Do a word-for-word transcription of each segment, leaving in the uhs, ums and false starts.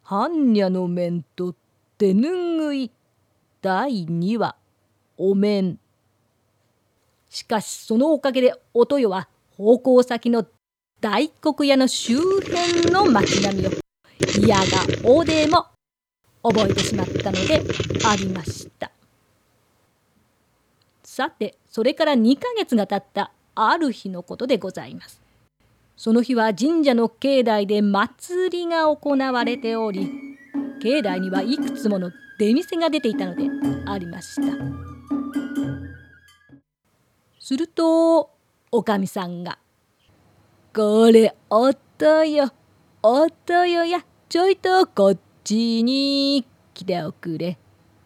般若の面と手ぬぐいだいにわお面。しかしそのおかげでお豊は奉公先の大黒屋の周辺の町並みをいやがおでも覚えてしまったのでありました。さてそれからにかげつが経ったある日のことでございます。その日は神社の境内で祭りが行われており、境内にはいくつもの出店が出ていたのでありました。するとおかみさんが「これお豊よ、お豊や、ちょいとこっちに来ておくれ」。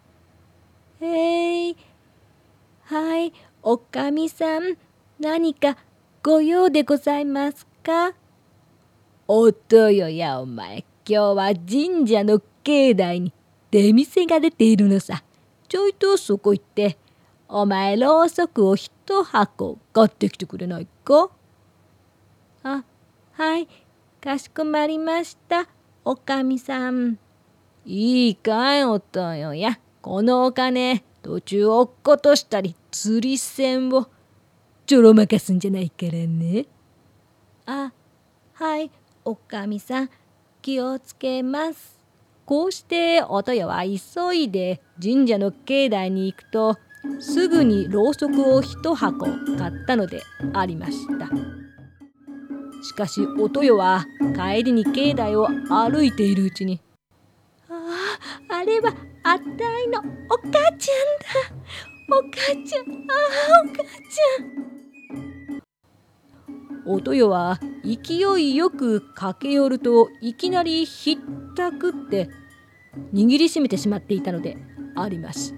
へい、はい、おかみさん、何かご用でございますか？お豊やお前、今日は神社の境内に出店が出ているのさ。ちょいとそこ行って、お前ろうそくを一箱買ってきてくれないか？あ、はい、かしこまりました、おかみさん。いいかい、お豊や。このお金、途中落っことしたり、釣り銭をちょろまかすんじゃないからね。あ、はい、おかみさん、気をつけます。こうしてお豊は急いで神社の境内に行くと、すぐにろうそくを一箱買ったのでありました。しかしお豊は帰りに境内を歩いているうちに、ああ、あれはあたいのお母ちゃんだ。お母ちゃん、ああ、お母ちゃん。お豊は勢いよく駆け寄ると、いきなりひったくって握りしめてしまっていたのでありました。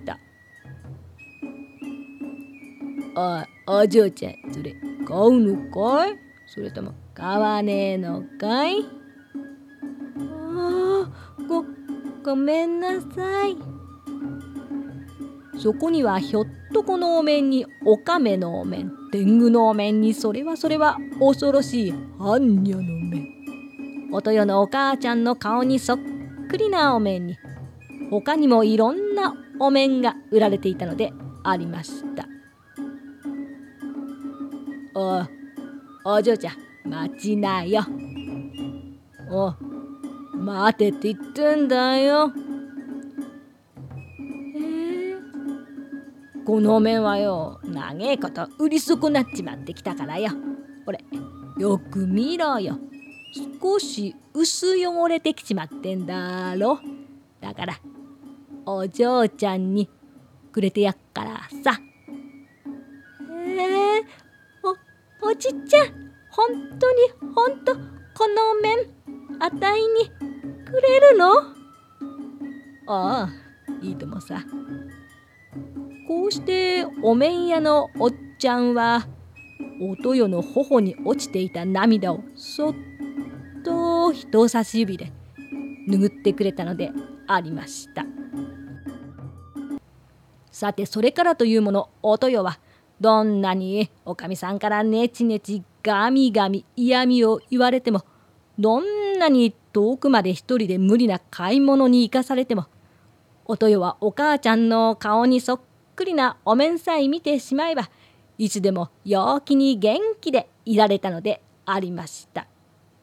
あ、お嬢ちゃん、それ買うのかい？それとも買わねえのかい？ああ、ご、ごめんなさい。そこにはひょっとこのお面におかめのお面、天狗のお面に、それはそれは恐ろしい般若の面、お豊のお母ちゃんの顔にそっくりなお面に、他にもいろんなお面が売られていたのでありました。おい、お嬢ちゃん、待ちなよ。お、待てって言ってんだよ。この面はよ、長えこと売り損なっちまってきたからよ。これ、よく見ろよ。少し薄汚れてきちまってんだろ。だから、お嬢ちゃんにくれてやっからさ。へえ、お、おじちゃん、ほんとにほんと、この面、あたいにくれるの？ああ、いいともさ。こうしてお面屋のおっちゃんはお豊の頬に落ちていた涙をそっと人差し指で拭ってくれたのでありました。さてそれからというもの、お豊はどんなにおかみさんからねちねちがみがみ嫌味を言われても、どんなに遠くまで一人で無理な買い物に行かされても、お豊はお母ちゃんの顔にそっくりなお面さえ見てしまえば、いつでも陽気に元気でいられたのでありました。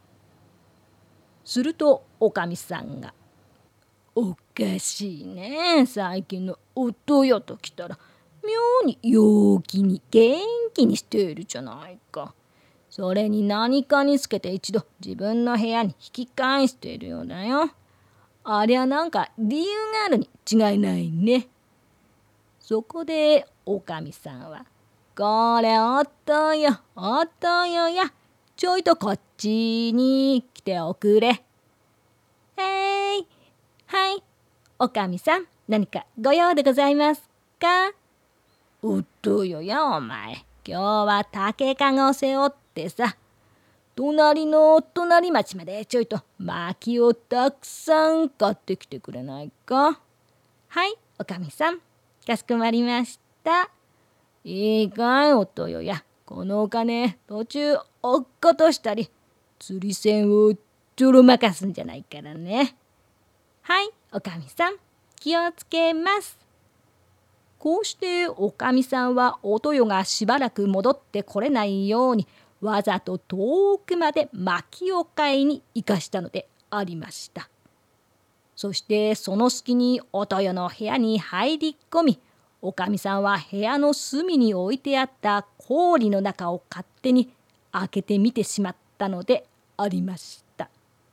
するとおかみさんが「おかしいね、最近のお豊ときたら妙に陽気に元気にしているじゃないか。それに何かにつけて一度自分の部屋に引き返しているようだよ。ありゃなんか理由があるに違いないね。」そこでおかみさんは「これお豊よ、お豊や、ちょいとこっちに来ておくれ。」へい、はい、おかみさん、何かご用でございますか？お豊やお前、今日は竹かごを背負ってさ、隣の隣町までちょいと薪をたくさん買ってきてくれないか？はい、おかみさん、かしこまりました。いいかい、お豊や。このお金、途中落っことしたり、釣り銭をちょろまかすんじゃないからね。 はい、おかみさん、気をつけます。こうしておかみさんはおとよがしばらく戻ってこれないようにわざと遠くまで薪を買いに行かしたのでありました。そしてその隙におとよの部屋に入り込み、おかみさんは部屋の隅に置いてあった氷の中を勝手に開けてみてしまったのでありました。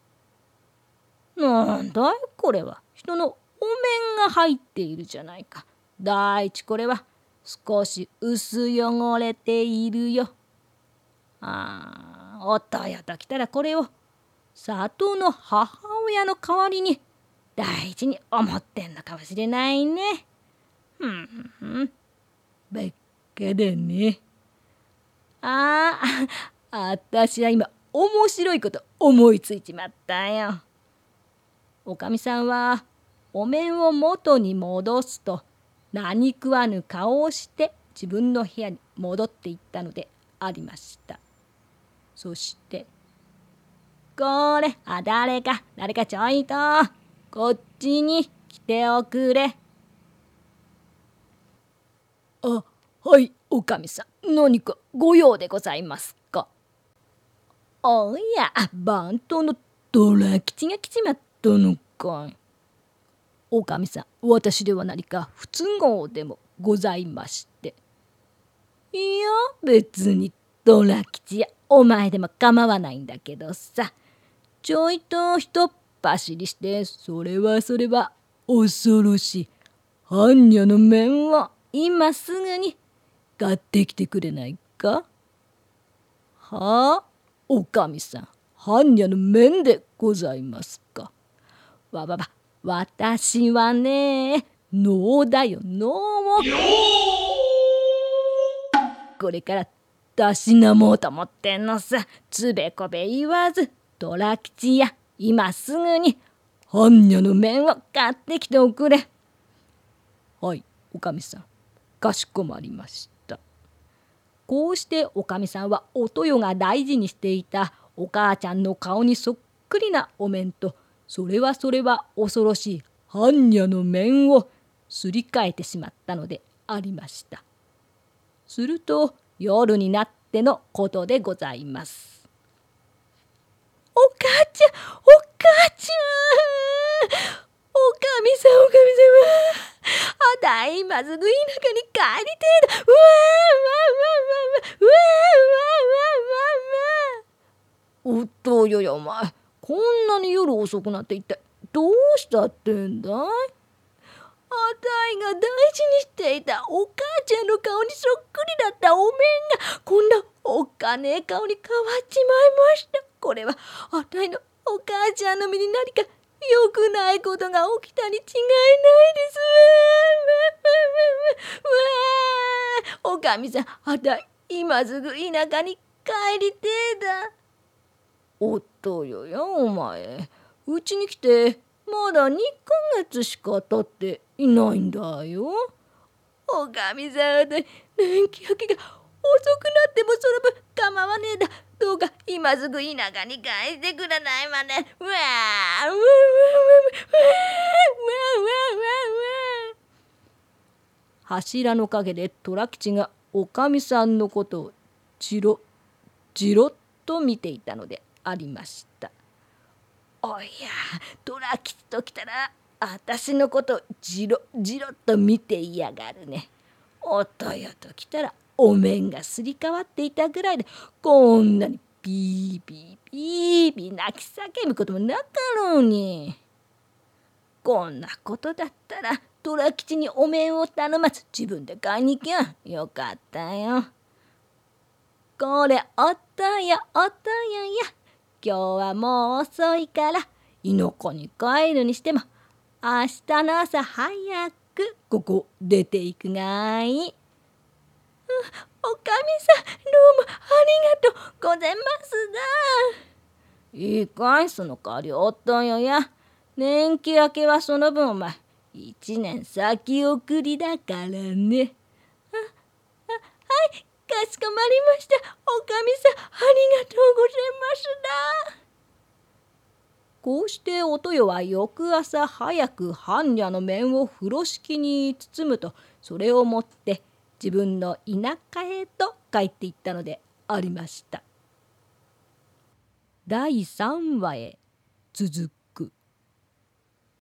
なんだいこれは、人のお面が入っているじゃないか。第一これは少し薄汚れているよ。ああ、おとよときたらこれを里の母親の代わりに大事に思ってんのかもしれないね。ふんふん、ばっかだね。ああ、あたしは今面白いこと思いついちまったよ。おかみさんはお面を元に戻すと何食わぬ顔をして自分の部屋に戻っていったのでありました。そして「これ、あ、誰か誰かちょいとこっちに来ておくれ」。あ、はい、おかみさん、何かご用でございますか。おや、番頭のドラ吉が来ちまったのかい。おかみさん、私では何か不都合でもございまして。いや、別にドラ吉やお前でも構わないんだけどさ、ちょいとひっ走りして、それはそれは恐ろしい般若の面を今すぐに買ってきてくれないか。はあ、おかみさん、般若の面でございますか。わばば、私はね、能だよ、能を。これからたしなもうと思ってんのさ。つべこべ言わず、ドラ吉や今すぐに般若の面を買ってきておくれ。はい、おかみさん、かしこまりました。こうしておかみさんはおとよが大事にしていたお母ちゃんの顔にそっくりなお面と、それはそれは恐ろしい般若の面をすり替えてしまったのでありました。すると夜になってのことでございます。お母ちゃん、お母ちゃん、おかみさん、おかみさま、あたい今すぐ田舎に帰りてえだ。うわーわーわーわーわーわーうわーわーわーわーわー。おっとよよお前、こんなに夜遅くなって一体どうしたってんだい。あたいが大事にしていたお母ちゃんの顔にそっくりだったお面がこんなおっかねえ顔に変わっちまいました。これはあたいのお母ちゃんの身に何か良くないことが起きたに違いないですわ。わー、おかみさん、あたい今すぐ田舎に帰りてえだ。おっとよよお前、うちに来てまだにかげつしか経っていないんだよ。おかみさん、年季明けが遅くなってもその分構わねえだ。どうか今すぐ田舎に帰ってくらないまね。わあ、うわあ、うわあ、うわあ、うわあ、うわあ、うわあ。柱の陰で虎吉がおかみさんのことをじろじろっと見ていたのでありました。おや、虎吉ときたらあたしのことじろじろっと見ていやがるね。おとよときたらお面がすり替わっていたぐらいでこんなにピーピーピーピー泣き叫ぶこともなかろうに。こんなことだったら虎吉にお面を頼まず自分で買いに行きゃよかったよ。これおとよおとよや、今日はもう遅いから亥の子に帰るにしても明日の朝早くここ出ていくがいい。おかみさん、どうもありがとうございますだ。いいかい、その代わりおっとよや、年季明けはその分お前一年先送りだからね。あ、あ、はい、かしこまりました。おかみさん、ありがとうございますだ。 こうしてお豊は翌朝早く般若の面を風呂敷に包むと、それを持って自分の田舎へと帰っていったのでありました。だいさんわへ続く。